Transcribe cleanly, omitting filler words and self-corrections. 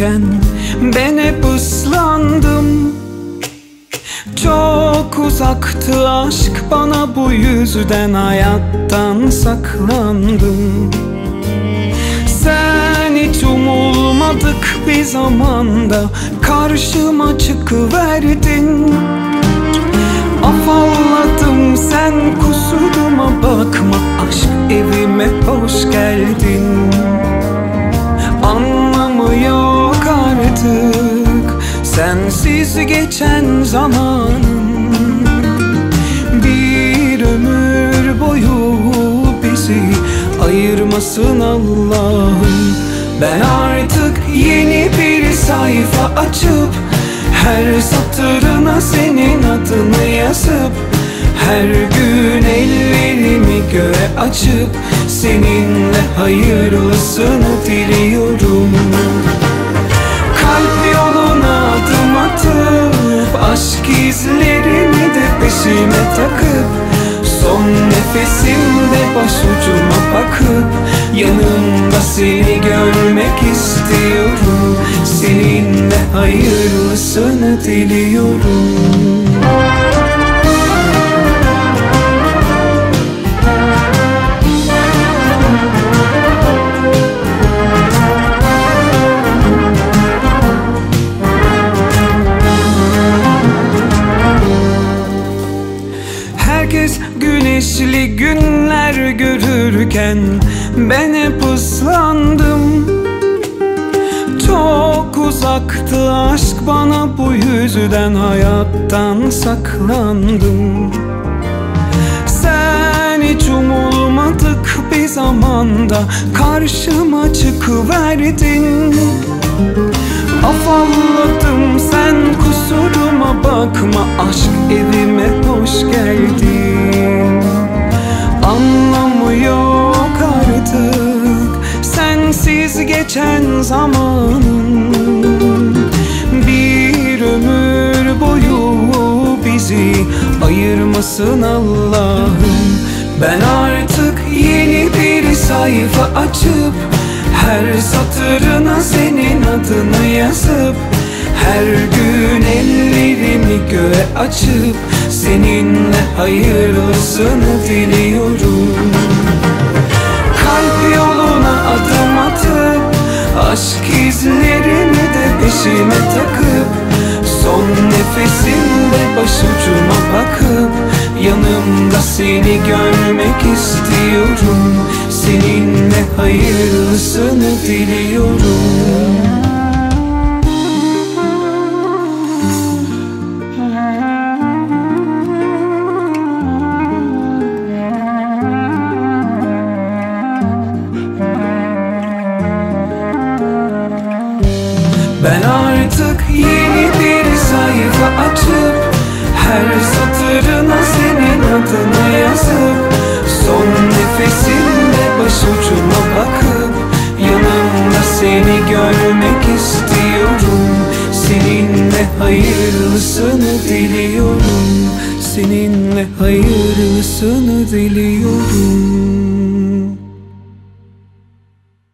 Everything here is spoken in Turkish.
görürken ben hep ıslandım. Çok uzaktı aşk bana, bu yüzden hayattan saklandım. Sen hiç umulmadık bir zamanda karşıma çıkıverdin. Afalladım, sen kusuruma bakma, aşk evime hoş geldin. Anlamı yok artık sensiz geçen zamanın. Bir ömür boyu bizi ayırmasın Allah'ım. Ben artık yeni bir sayfa açıp her satırına senin adını yazıp her gün ellerimi göğe açıp seninle hayırlısını diliyorum. Kalp yoluna adım atıp aşk izlerimi de peşime takıp son nefesimde başucuma bakıp yanımda seni görmek istiyorum. Seninle hayırlısını diliyorum. Herkes güneşli günler görürken ben hep ıslandım. Çok uzaktı aşk bana, bu yüzden hayattan saklandım. Sen hiç umulmadık bir zamanda karşıma çıkıverdin. Afalladım, sen kusuruma bakma, aşk evime hoş geldin. Anlamı yok artık sensiz geçen zamanın. Bir ömür boyu bizi ayırmasın Allah'ım. Ben artık yeni bir sayfa açıp her satırına senin adını yazıp her gün ellerimi göğe açıp seninle hayırlısını diliyorum. Kalp yoluna adım atıp aşk izlerimi de peşime takıp son nefesimde başucuma bakıp yanımda seni görmek istiyorum. Seninle hayırlısını diliyorum. Ben artık yeni bir sayfa açıp her satırına senin adını yazıp son nefesimde başucuma bakıp yanımda seni görmek istiyorum. Seninle hayırlısını diliyorum. Seninle hayırlısını diliyorum.